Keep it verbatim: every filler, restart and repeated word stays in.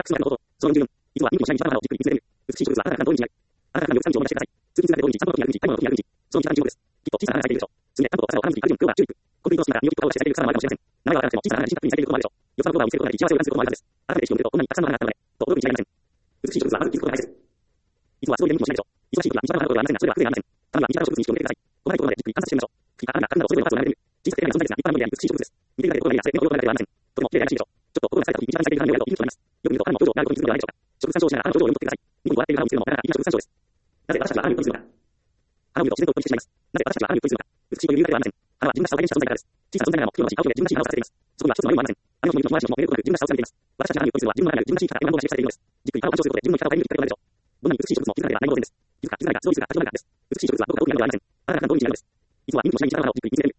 クスのこと、そのじゅうよん、いつは人気の社員に従うじっくり見つめる。美しい植物はあなたがどういう意味あなたがよくさんじをお渡しください。通勤つながりどういう意味ちゃんとどういう意味買い物の時やる意味その時間じゅうごです。きっと小さな穴が開いているでしょう。すね、タンポポ草を絡む時に空気を食うは注意。コンクリートの隙間から身を切った顔をしてされる草の前かもしれません。長いは長くても小さな穴に深くにされていることもあるでしょう。よその言葉を見せることなり幸せを感じることもあるはずです。あなたで意識を向けるとこんなにたくさんの穴があったので、と驚くに違いありません。美しい植物はまず気づくことが大切。いつはそういう意味もしないでしょう。忙しい時は短くなることではありませんが、それは苦ではありません。たまには短い植物に意識を向けてください。細かいところまでじっくり観察してみましょう。茎が穴があるなどそういうのが数を並べる。小さくて手がない存在ですが、立派なものであり美しい植物です。見ていただけることが何やらそれ目のようなだけではありません。とても綺麗な美しいでしょう。ちょっと心が疲れた時、短く咲いている花の上を見るとあります。よく見ると花の表情があることに気づくのではないでしょうか。植物鑑賞をしながら花の表情を読み取ってください。ニコニコ笑っている花を見つけるのも、なかなかいい植物鑑賞です。なぜ私たちは花を読み取りするのか。花を見ると自然と鬱にしてしまいます。なぜ私たちは花を読み取りするのか。美しいという理由だけではありません。花は自分らしさを体現した存在からです。小さな存在ながらも、時を回し、青空で自分らしい花を咲かせています。そこには一つの迷いもありません。あの人も見るともあるしも、見えることなく自分らしさを伝えています。私たちが花を読み取りするのは、自分の中にある自分らしい方が今のまま示されているのです。じっくり花を鑑賞することで自分の生き方を歩みるきっかけとなるでしょう。どんなに美しい植物も気づかなければ何も当然です。気づか、気づかないが、スローリスが立ち止まるからです。美しい植物はどこか遠くにあるのではありません。あなたがどういう意味になるのです。いつは人気の社員に従う花をじっくり見つめる。